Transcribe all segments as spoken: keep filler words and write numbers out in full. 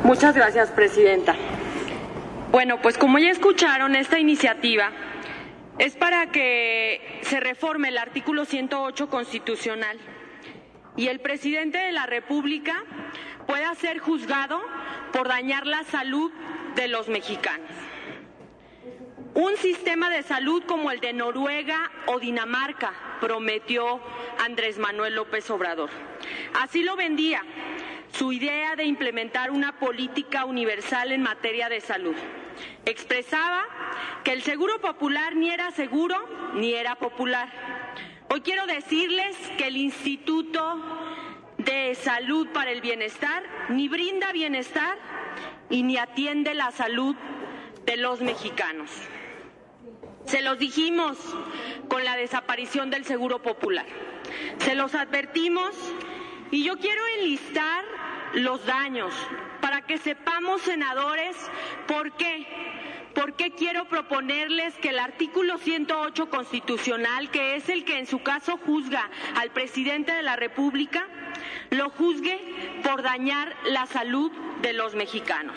Muchas gracias, presidenta. Bueno, pues como ya escucharon, esta iniciativa es para que se reforme el artículo ciento ocho constitucional y el presidente de la República pueda ser juzgado por dañar la salud de los mexicanos. Un sistema de salud como el de Noruega o Dinamarca, prometió Andrés Manuel López Obrador. Así lo vendía, su idea de implementar una política universal en materia de salud. Expresaba que el seguro popular ni era seguro ni era popular. Hoy quiero decirles que el Instituto de Salud para el Bienestar ni brinda bienestar y ni atiende la salud de los mexicanos. Se los dijimos con la desaparición del Seguro Popular. Se los advertimos y yo quiero enlistar los daños para que sepamos, senadores, por qué. ¿Por qué quiero proponerles que el artículo ciento ocho constitucional, que es el que en su caso juzga al presidente de la República, lo juzgue por dañar la salud de los mexicanos?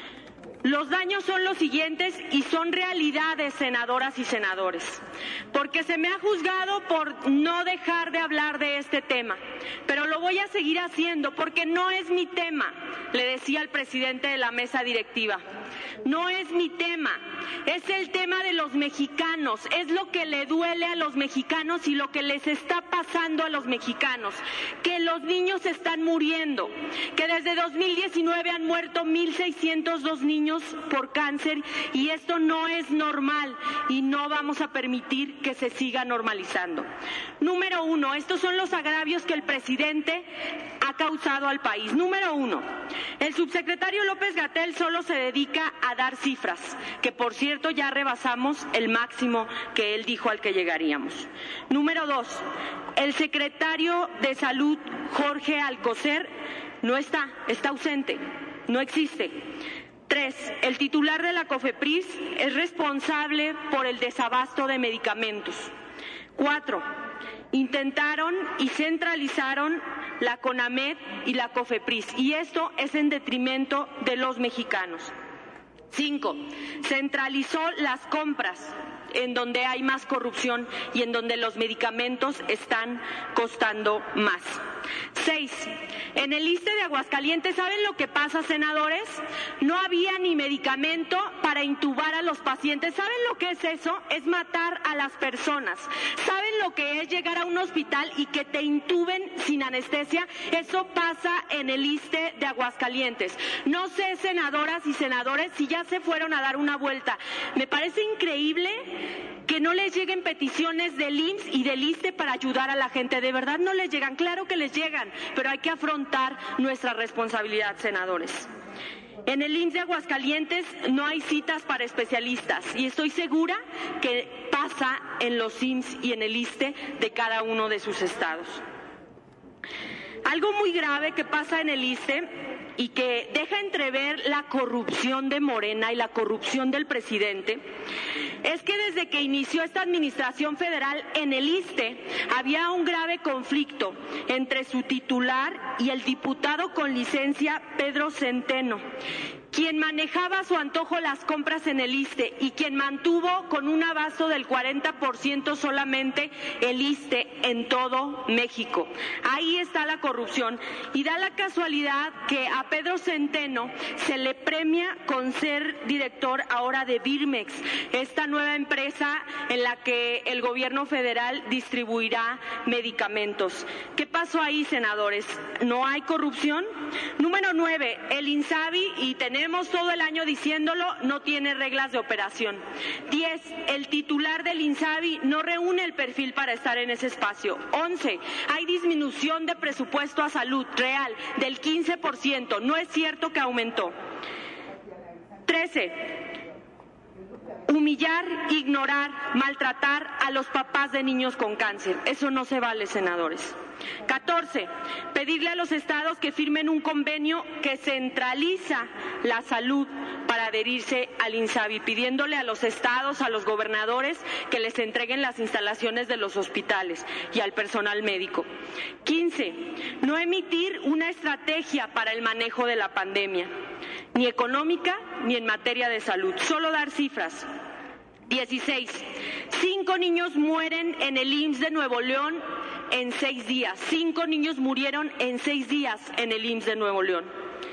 Los daños son los siguientes y son realidades, senadoras y senadores, porque se me ha juzgado por no dejar de hablar de este tema, pero lo voy a seguir haciendo porque no es mi tema, le decía al presidente de la mesa directiva. No es mi tema, es el tema de los mexicanos, es lo que le duele a los mexicanos y lo que les está pasando a los mexicanos, que los niños están muriendo, que desde dos mil diecinueve han muerto mil seiscientos dos niños por cáncer y esto no es normal y no vamos a permitir que se siga normalizando. Número uno, estos son los agravios que el presidente ha causado al país. Número uno, el subsecretario López-Gatell solo se dedica a dar cifras, que por cierto ya rebasamos el máximo que él dijo al que llegaríamos. Número dos, el secretario de Salud, Jorge Alcocer, no está, está ausente, no existe. Tres, el titular de la COFEPRIS es responsable por el desabasto de medicamentos. Cuatro, intentaron y centralizaron la CONAMED y la COFEPRIS, y esto es en detrimento de los mexicanos. Cinco, centralizó las compras en donde hay más corrupción y en donde los medicamentos están costando más. Seis, en el ISSSTE de Aguascalientes, ¿saben lo que pasa, senadores? No había ni medicamento para intubar a los pacientes. ¿Saben lo que es eso? Es matar a las personas. ¿Saben lo que es llegar a un hospital y que te intuben sin anestesia? Eso pasa en el ISSSTE de Aguascalientes. No sé, senadoras y senadores, si ya se fueron a dar una vuelta. Me parece increíble que no les lleguen peticiones del I M S S y del ISSSTE para ayudar a la gente. De verdad no les llegan, claro que les llegan, pero hay que afrontar nuestra responsabilidad, senadores. En el I M S S de Aguascalientes no hay citas para especialistas y estoy segura que pasa en los I M S S y en el ISSSTE de cada uno de sus estados. Algo muy grave que pasa en el ISSSTE y que deja entrever la corrupción de Morena y la corrupción del presidente, es que desde que inició esta administración federal en el ISSSTE había un grave conflicto entre su titular y el diputado con licencia Pedro Centeno, quien manejaba a su antojo las compras en el ISSSTE y quien mantuvo con un abasto del cuarenta por ciento solamente el ISSSTE en todo México. Ahí está la corrupción y da la casualidad que a Pedro Centeno se le premia con ser director ahora de Birmex, esta nueva empresa en la que el gobierno federal distribuirá medicamentos. ¿Qué pasó ahí, senadores? ¿No hay corrupción? Número nueve, el INSABI, y tenemos todo el año diciéndolo, no tiene reglas de operación. Diez, el titular del INSABI no reúne el perfil para estar en ese espacio. Once, hay disminución de presupuesto a salud real del quince por ciento, no es cierto que aumentó. Trece, humillar, ignorar, maltratar a los papás de niños con cáncer. Eso no se vale, senadores. catorce. Pedirle a los estados que firmen un convenio que centraliza la salud para adherirse al INSABI, pidiéndole a los estados, a los gobernadores, que les entreguen las instalaciones de los hospitales y al personal médico. quince. No emitir una estrategia para el manejo de la pandemia. ni económica ni en materia de salud. Solo dar cifras. dieciséis. Cinco niños mueren en el I M S S de Nuevo León en seis días. Cinco niños murieron en seis días en el I M S S de Nuevo León.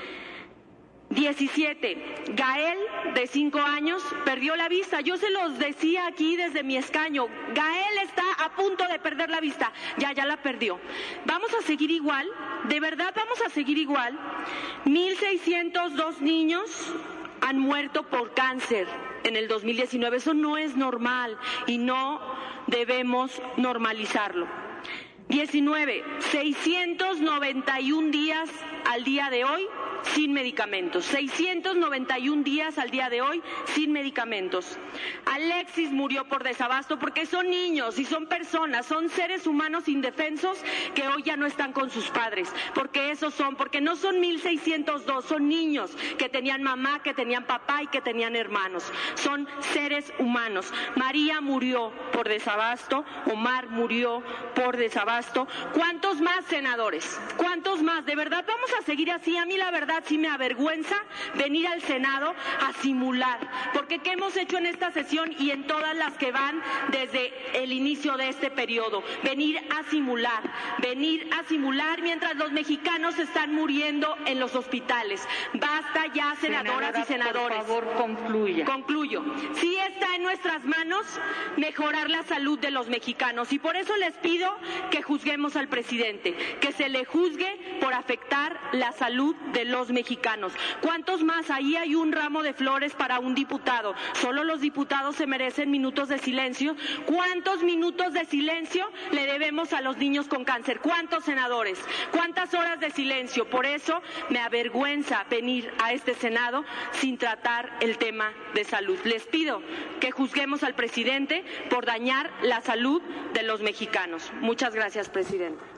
diecisiete. Gael, de cinco años, perdió la vista. Yo se los decía aquí desde mi escaño. Gael está a punto de perder la vista. Ya, ya la perdió. ¿Vamos a seguir igual? ¿De verdad vamos a seguir igual? mil seiscientos dos niños han muerto por cáncer en el dos mil diecinueve. Eso no es normal y no debemos normalizarlo. diecinueve. seiscientos noventa y un días al día de hoy sin medicamentos. seiscientos noventa y un días al día de hoy sin medicamentos. Alexis murió por desabasto porque son niños y son personas, son seres humanos indefensos que hoy ya no están con sus padres. Porque esos son, porque no son mil seiscientos dos, son niños que tenían mamá, que tenían papá y que tenían hermanos. Son seres humanos. María murió por desabasto, Omar murió por desabasto. ¿Cuántos más, senadores? ¿Cuántos más? ¿De verdad vamos a seguir así? A mí la verdad sí me avergüenza venir al Senado a simular, porque ¿qué hemos hecho en esta sesión y en todas las que van desde el inicio de este periodo? Venir a simular, venir a simular mientras los mexicanos están muriendo en los hospitales. Basta ya, senadoras Senadora, y senadores. Por favor, concluya. Concluyo. Sí está en nuestras manos mejorar la salud de los mexicanos y por eso les pido que juzguemos al presidente, que se le juzgue por afectar la salud de los mexicanos. ¿Cuántos más? Ahí hay un ramo de flores para un diputado. Solo los diputados se merecen minutos de silencio. ¿Cuántos minutos de silencio le debemos a los niños con cáncer? ¿Cuántos, senadores? ¿Cuántas horas de silencio? Por eso me avergüenza venir a este Senado sin tratar el tema de salud. Les pido que juzguemos al presidente por dañar la salud de los mexicanos. Muchas gracias, presidente.